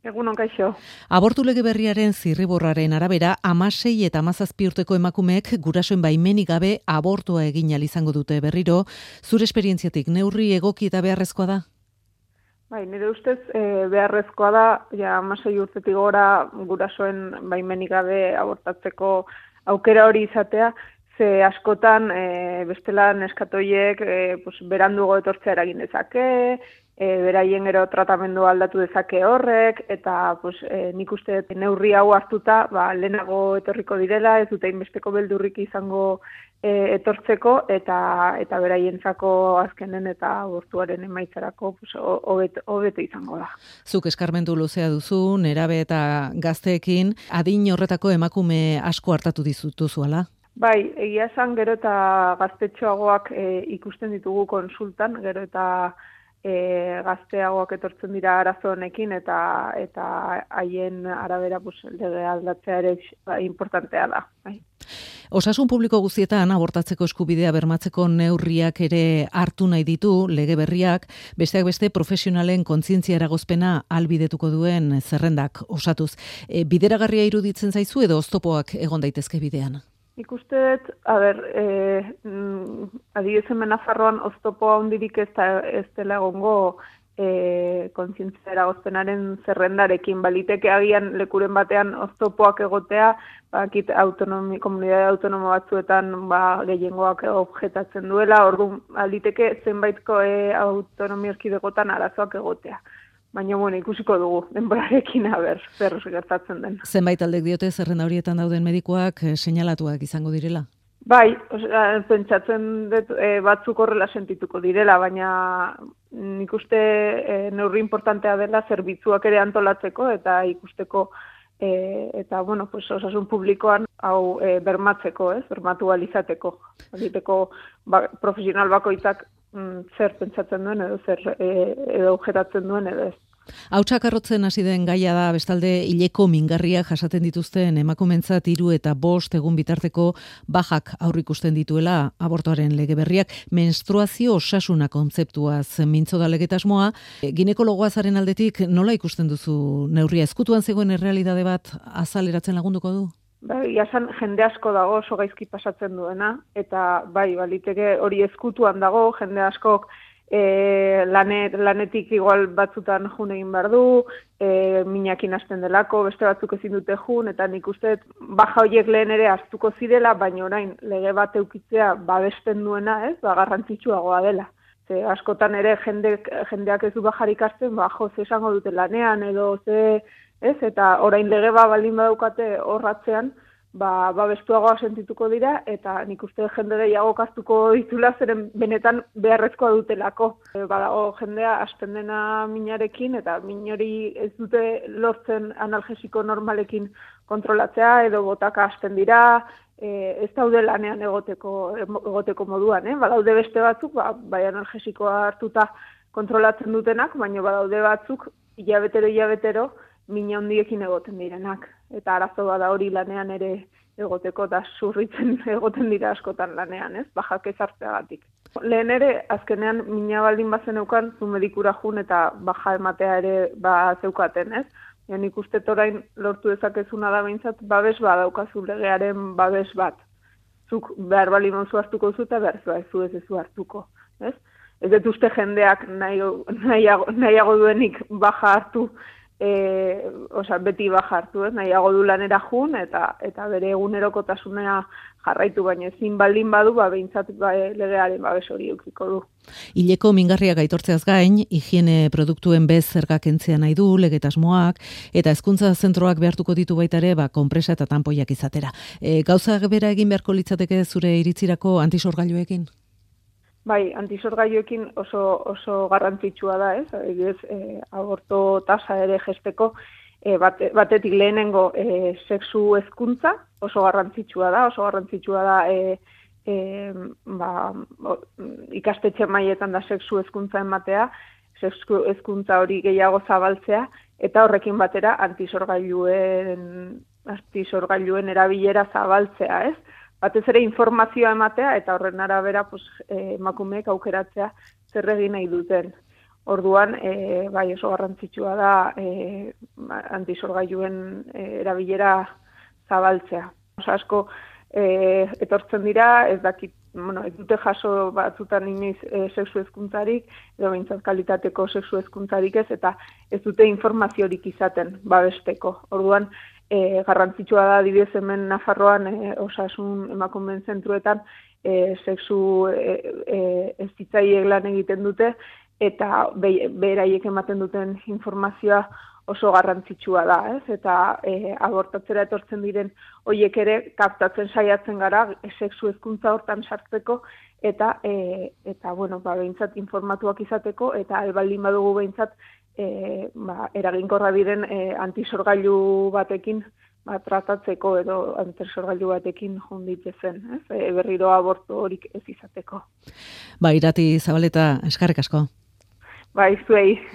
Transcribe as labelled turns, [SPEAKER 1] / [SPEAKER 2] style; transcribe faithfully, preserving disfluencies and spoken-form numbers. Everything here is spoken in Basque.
[SPEAKER 1] Egunon kaixo.
[SPEAKER 2] Abortu lege berriaren zirriborraren arabera, hamasei eta hamazazpi urteko emakumeek gurasoen baimenik gabe abortua egin ahal izango dute berriro. Zure esperientziatik neurri egoki eta beharrezkoa da?
[SPEAKER 1] Bai, nire ustez e, beharrezkoa da, ja hamasei urtetik gora gurasoen baimenik gabe abortatzeko aukera hori izatea, ze askotan e, bestela neskatoiek e, pues, berandugo etortzea eragin dezake, E, beraien gero tratamendu aldatu dezake horrek, eta pues, e, nik uste neurri hau hartuta ba, lehenago etorriko direla, ez dute inbesteko beldurrik izango e, etortzeko, eta eta beraientzako azkenen eta abortuaren emaitzarako pues, hobeto izango da.
[SPEAKER 2] Zuk eskarmentu luzea duzu, nerabe eta gazteekin, adin horretako emakume asko hartatu dizutuzuala?
[SPEAKER 1] Bai, egia esan gero eta gaztetxoagoak e, ikusten ditugu konsultan, gero eta E, gazteagoak etortzen dira arazo honekin eta eta haien arabera pues, lege aldatzea ere ba, importantea da. Bai.
[SPEAKER 2] Osasun publiko guztietan abortatzeko eskubidea bermatzeko neurriak ere hartu nahi ditu lege berriak, besteak beste profesionalen kontzientzia eragozpena ahalbidetuko duen zerrendak osatuz. E, bideragarria iruditzen zaizu edo oztopoak egon daitezke bidean?
[SPEAKER 1] Ikustet, a ber, e, mm, adibidez hemen Nafarroan oztopoa hondirik ez, ez dela egongo e, kontzientzia eragozpenaren zerrendarekin. Baliteke agian lekuren batean oztopoak egotea, bakit autonomi, komunitate autonomo batzuetan ba, gehiengoak objetatzen duela, orduan baliteke zenbaitko e, autonomi erkidegotan arazoak egotea. Baina, bueno, ikusiko dugu, denborarekin aber, zer gertatzen den.
[SPEAKER 2] Zenbait aldek diote zerrenda horietan dauden medikuak eh, seinalatuak izango direla?
[SPEAKER 1] Bai, osea, pentsatzen dut e, batzuk horrela sentituko direla, baina nik uste e, neurri importantea dela zerbitzuak ere antolatzeko eta ikusteko e, eta, bueno, pues, osasun publikoan hau e, bermatzeko, ez, bermatu alizateko. Aliteko ba, profesional bakoitzak zer pentsatzen duen edo zer e, edo objetatzen duen edo ez.
[SPEAKER 2] Hautsak arrotzen hasi den gaia da, bestalde hileko mingarriak jasaten dituzten emakumentzat hiru eta bost egun bitarteko bajak aurrikusten dituela abortoaren lege berriak, menstruazio osasuna kontzeptuaz mintzo da legetasmoa. Ginekologoa zaren aldetik nola ikusten duzu neurria? Ezkutuan zegoen errealitate bat azaleratzen lagunduko du?
[SPEAKER 1] Bai, jasan jende asko dago oso gaizki pasatzen duena, eta bai, baliteke hori ezkutuan dago, jende askok e, lanet, lanetik igual batzutan jun egin behar du, e, minakin hasten delako, beste batzuk ezin dute jun, eta nik uste baja horiek lehen ere hartuko zirela, baina orain lege bat eukitzea babesten duena, ez, ba, garrantzitsuagoa dela. Ze askotan ere jende, jendeak ez du bajarik hartzen, ba, jo, ze esango dute lanean, edo ze... Ez, eta orain lege ba baldin badaukate horratzean, ba, ba bestuagoa sentituko dira, eta nik uste jende gehiago hartuko ditula zeren benetan beharrezkoa dutelako. E, badago jendea hasten dena minarekin, eta min hori ez dute lortzen analgesiko normalekin kontrolatzea, edo botaka hasten dira, e, ez daude lanean egoteko, egoteko moduan, eh? Badaude beste batzuk, ba, bai analgesikoa hartuta kontrolatzen dutenak, baina badaude batzuk, hilabetero, hilabetero, mina hondiekin egoten direnak. Eta arazo bada hori lanean ere egoteko da zurritzen egoten dira askotan lanean, ez? Bajak ezartzeagatik. Lehen ere, azkenean mina baldin bazen eukan, zu medikura jun eta baja ematea ere ba zeukaten, ez? Ja, nik uste orain lortu dezakezuna da behintzat, babes badaukazu legearen babes bat. Zuk behar bali mauzu hartuko zu eta behar zu ez zu ez zu hartuko, ez? Ez dut uste jendeak nahiago, nahiago, nahiago duenik baja hartu, E, oza, beti baja hartu, ez? Nahiago du lanera jun eta eta bere egunerokotasuna jarraitu, baina ezin baldin badu, ba, behintzat ba, legearen babes hori eukiko du.
[SPEAKER 2] Hileko mingarriak aitortzeaz gain, higiene produktuen bez zergak kentzea nahi du, legetasmoak, eta hezkuntza zentroak behartuko ditu baita ere, ba, konpresa eta tanpoiak izatera. E, gauzak bera egin beharko litzateke zure iritzirako antisorgailuekin?
[SPEAKER 1] Bai, antisorgailuekin oso oso garrantzitsua da, ez? Ez eh, aborto tasa ere jesteko eh, bate, batetik lehenengo eh, sexu hezkuntza oso garrantzitsua da, oso garrantzitsua da eh, eh, ba, o, ikastetxe mailetan da sexu hezkuntza ematea, sexu hezkuntza hori gehiago zabaltzea eta horrekin batera antisorgailuen antisorgailuen erabilera zabaltzea, ez? Batez ere informazioa ematea eta horren arabera pues, emakumeek aukeratzea zer egin nahi duten. Orduan, e, bai oso garrantzitsua da e, antisorgailuen e, erabilera zabaltzea. Oso asko e, etortzen dira, ez dakit, bueno, ez dute jaso batzutan inoiz e, sexu hezkuntzarik, edo behintzat kalitateko sexu hezkuntzarik ez, eta ez dute informaziorik izaten babesteko. Orduan, e, garrantzitsua da adibidez hemen Nafarroan e, osasun emakumeen zentruetan e, sexu e, e, hezitzaileek lan egiten dute, eta be, beraiek ematen duten informazioa oso garrantzitsua da, ez? Eta e, abortatzera etortzen diren hoiek ere kaptatzen saiatzen gara sexu hezkuntza hortan sartzeko eta e, eta bueno, ba behintzat informatuak izateko eta albaldin badugu behintzat e, ba, eraginkorra diren e, antisorgailu batekin ba, tratatzeko edo antisorgailu batekin junditezen, ez? E, berriro abortu horik ez izateko.
[SPEAKER 2] Ba, Irati Zabaleta, eskerrik asko.
[SPEAKER 1] Bai, zuei.